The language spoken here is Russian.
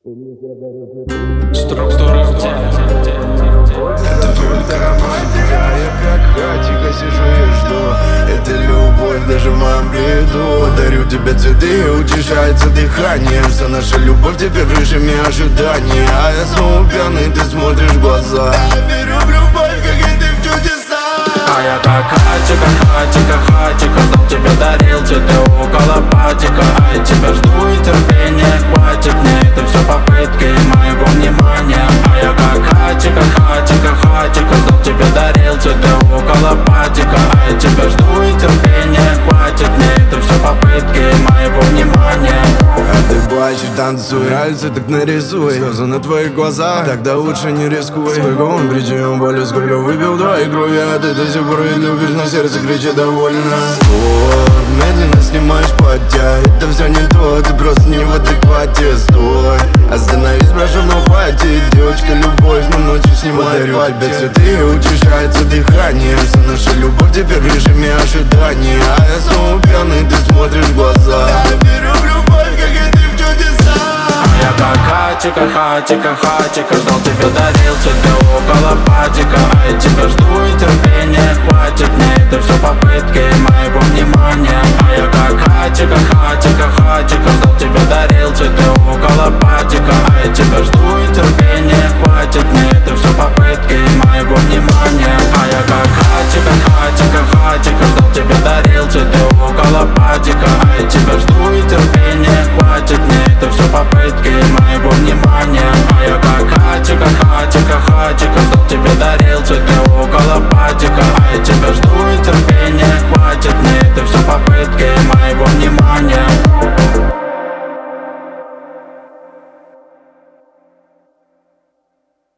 Структура в теле. Это только романтика, я как тихо сижу и жду. Это любовь даже в моем бреду. Подарю тебе цветы, утешается дыхание. Вся наша любовь теперь в режиме ожидания. А я снова пьяный, ты смотришь в глаза. Я верю в любовь, как и ты в чудеса. А я как хатика, ждал тебя, дарил цветы около патика. А я тебя жду и терпения хватит. Мне это все попытки моего внимания. А я как хатика, ждал тебя, дарил цветы около патика. А я тебя жду и терпения хватит. Мне это все попытки моего внимания. А ты плачешь, танцуй, нравится, так нарисуй. Слезы на твоих глазах, тогда лучше не рискуй. Сколько он причинил боли, сколько выпил твоей крови. А ты до сих пор ведь любишь, но сердце кричит довольно. Стоп, медленно снимаешь платья. Это все не то, ты просто не в адеквате. Стой, остановись, прошу, но хватит. Девочка, любовь, но ночью снимает платье. Подарю тебе цветы, и утешается дыхание. Вся наша любовь теперь в режиме ожидания. А я снова пьяный, ты смотришь в глаза. Я верю в любовь, как и ты в чудеса. Я как хатика, ждал тебя, дарил цветы около патика. А я тебя жду и терпения хватит. Мне это все попытки моего внимания. А я как хатика, ждал тебя, дарил цветы около патика. А я тебя жду и терпения хватит. Мне это все попытки моего внимания. А я как хатика, ждал тебя, дарил цветы около патика. А я тебя жду и терпения хватит. Мне это все попытки моего внимания. А я как хатика, ждал тебя, дарил цветы около патика. А я тебя жду и терпения хватит. Мне это все попытки моего внимания.